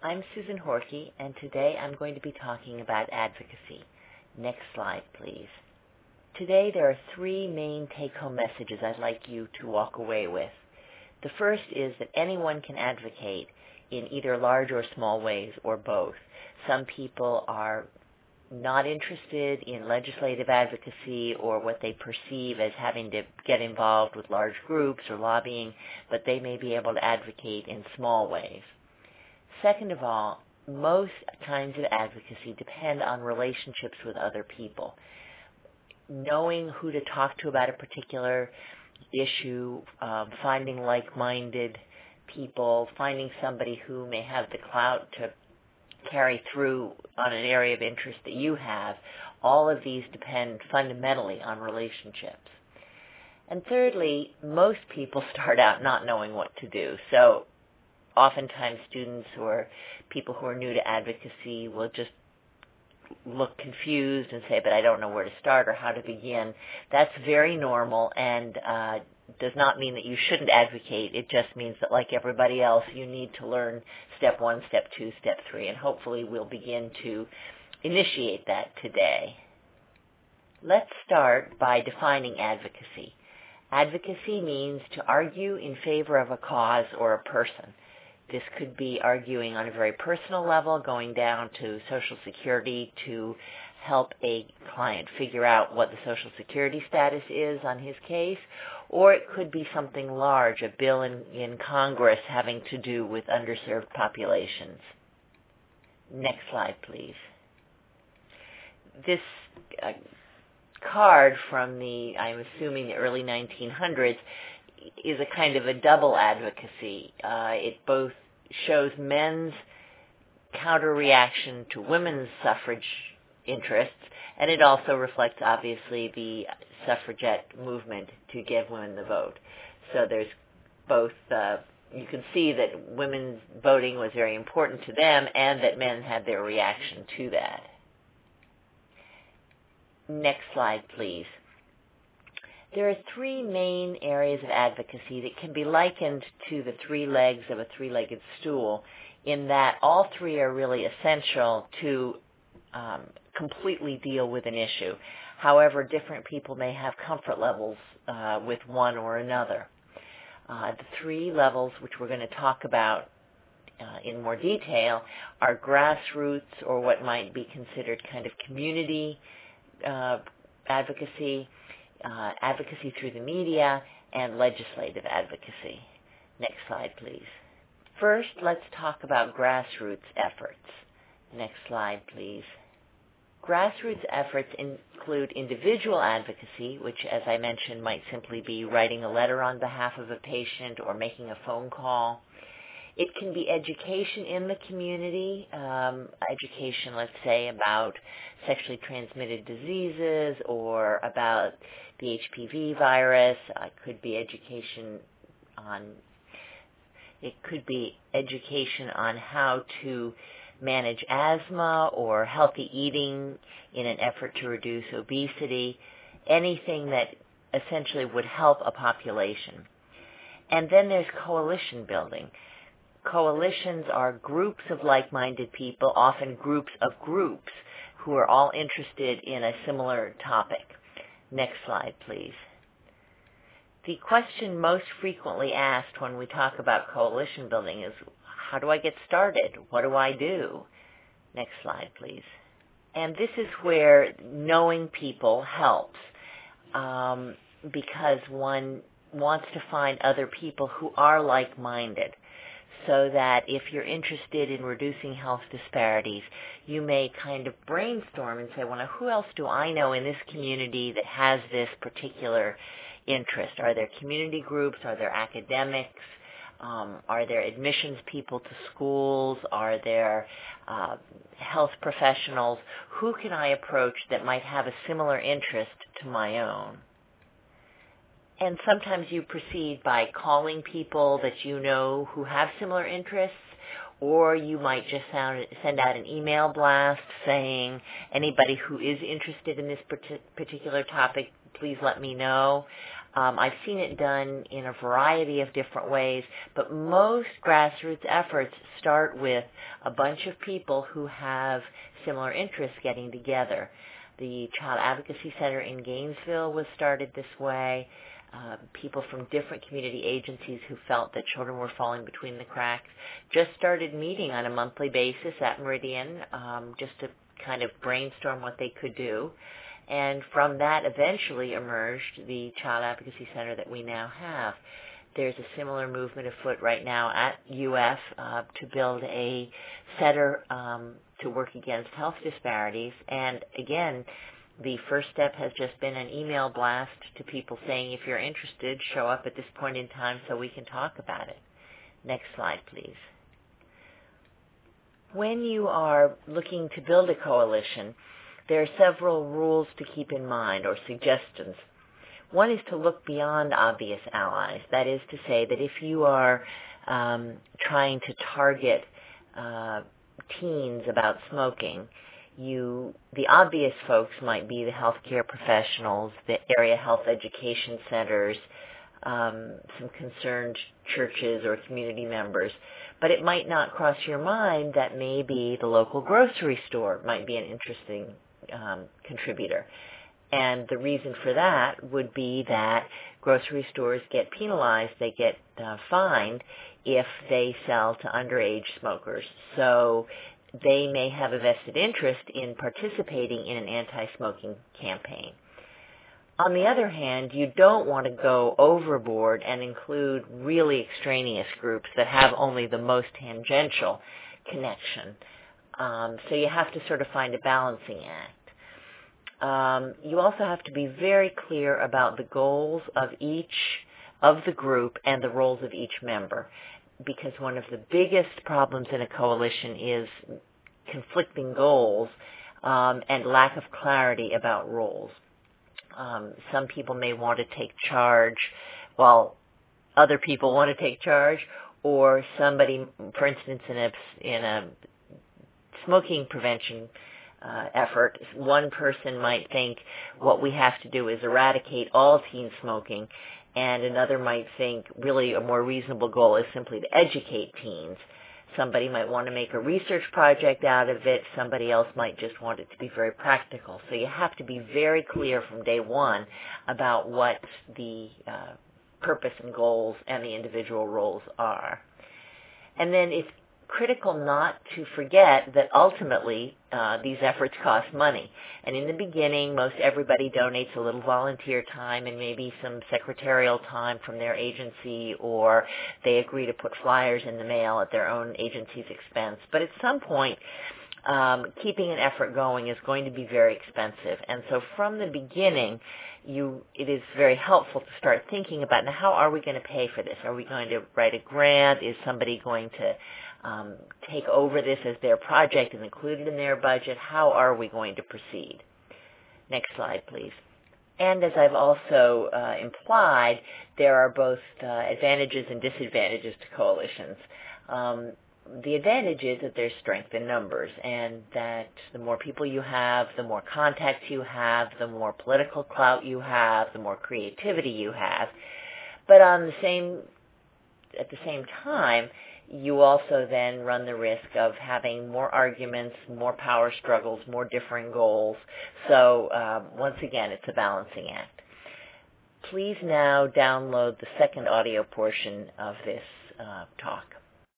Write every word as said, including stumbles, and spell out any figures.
I'm Susan Horkey, and today I'm going to be talking about advocacy. Next slide, please. Today there are three main take-home messages I'd like you to walk away with. The first is that anyone can advocate in either large or small ways, or both. Some people are not interested in legislative advocacy or what they perceive as having to get involved with large groups or lobbying, but they may be able to advocate in small ways. Second of all, most kinds of advocacy depend on relationships with other people. Knowing who to talk to about a particular issue, um, finding like-minded people, finding somebody who may have the clout to carry through on an area of interest that you have, all of these depend fundamentally on relationships. And thirdly, most people start out not knowing what to do. So oftentimes students or people who are new to advocacy will just look confused and say, but I don't know where to start or how to begin. That's very normal and uh, does not mean that you shouldn't advocate. It just means that, like everybody else, you need to learn step one, step two, step three, and hopefully we'll begin to initiate that today. Let's start by defining advocacy. Advocacy means to argue in favor of a cause or a person. This could be arguing on a very personal level, going down to Social Security to help a client figure out what the Social Security status is on his case, or it could be something large, a bill in, in Congress having to do with underserved populations. Next slide, please. This uh, card from the, I'm assuming, the early nineteen hundreds is a kind of a double advocacy. Uh, it both shows men's counter-reaction to women's suffrage interests, and it also reflects, obviously, the suffragette movement to give women the vote. So there's both, uh, you can see that women's voting was very important to them and that men had their reaction to that. Next slide, please. There are three main areas of advocacy that can be likened to the three legs of a three-legged stool, in that all three are really essential to um, completely deal with an issue. However, different people may have comfort levels uh, with one or another. Uh, the three levels, which we're going to talk about uh, in more detail, are grassroots, or what might be considered kind of community uh, advocacy, Uh, advocacy through the media, and legislative advocacy. Next slide, please. First, let's talk about grassroots efforts. Next slide, please. Grassroots efforts include individual advocacy, which, as I mentioned, might simply be writing a letter on behalf of a patient or making a phone call. It can be education in the community, um, education, let's say, about sexually transmitted diseases or about the H P V virus. Uh, it could be education on, it could be education on how to manage asthma or healthy eating in an effort to reduce obesity, anything that essentially would help a population. And then there's coalition building. Coalitions are groups of like-minded people, often groups of groups, who are all interested in a similar topic. Next slide, please. The question most frequently asked when we talk about coalition building is, how do I get started? What do I do? Next slide, please. And this is where knowing people helps, um, because one wants to find other people who are like-minded, so that if you're interested in reducing health disparities, you may kind of brainstorm and say, well, now who else do I know in this community that has this particular interest? Are there community groups? Are there academics? Um, are there admissions people to schools? Are there uh, health professionals? Who can I approach that might have a similar interest to my own? And sometimes you proceed by calling people that you know who have similar interests, or you might just sound, send out an email blast saying, anybody who is interested in this particular topic, please let me know. Um, I've seen it done in a variety of different ways, but most grassroots efforts start with a bunch of people who have similar interests getting together. The Child Advocacy Center in Gainesville was started this way. Uh, people from different community agencies who felt that children were falling between the cracks just started meeting on a monthly basis at Meridian um, just to kind of brainstorm what they could do. And from that eventually emerged the Child Advocacy Center that we now have. There's a similar movement afoot right now at U F uh, to build a center um, to work against health disparities. And again, the first step has just been an email blast to people saying, if you're interested, show up at this point in time so we can talk about it. Next slide, please. When you are looking to build a coalition, there are several rules to keep in mind, or suggestions. One is to look beyond obvious allies. That is to say that if you are um, trying to target uh, teens about smoking, you, the obvious folks might be the healthcare professionals, the area health education centers, um, some concerned churches or community members. But it might not cross your mind that maybe the local grocery store might be an interesting um, contributor. And the reason for that would be that grocery stores get penalized, they get uh, fined if they sell to underage smokers. So they may have a vested interest in participating in an anti-smoking campaign. On the other hand, you don't want to go overboard and include really extraneous groups that have only the most tangential connection. Um, so you have to sort of find a balancing act. Um, you also have to be very clear about the goals of each of the group and the roles of each member, because one of the biggest problems in a coalition is conflicting goals um, and lack of clarity about roles. Um, some people may want to take charge while other people want to take charge, or somebody, for instance, in a, in a smoking prevention uh, effort, one person might think what we have to do is eradicate all teen smoking, and another might think really a more reasonable goal is simply to educate teens. Somebody might want to make a research project out of it. Somebody else might just want it to be very practical. So you have to be very clear from day one about what the uh, purpose and goals and the individual roles are. And then it's critical not to forget that ultimately uh, these efforts cost money. And in the beginning, most everybody donates a little volunteer time and maybe some secretarial time from their agency, or they agree to put flyers in the mail at their own agency's expense. But at some point, um, keeping an effort going is going to be very expensive. And so from the beginning, you, it is very helpful to start thinking about, now, how are we going to pay for this? Are we going to write a grant? Is somebody going to Um, take over this as their project and include it in their budget? How are we going to proceed? Next slide, please. And as I've also uh, implied, there are both uh, advantages and disadvantages to coalitions. Um, the advantage is that there's strength in numbers, and that the more people you have, the more contacts you have, the more political clout you have, the more creativity you have. But on the same, at the same time, you also then run the risk of having more arguments, more power struggles, more differing goals. So um, once again, it's a balancing act. Please now download the second audio portion of this uh, talk.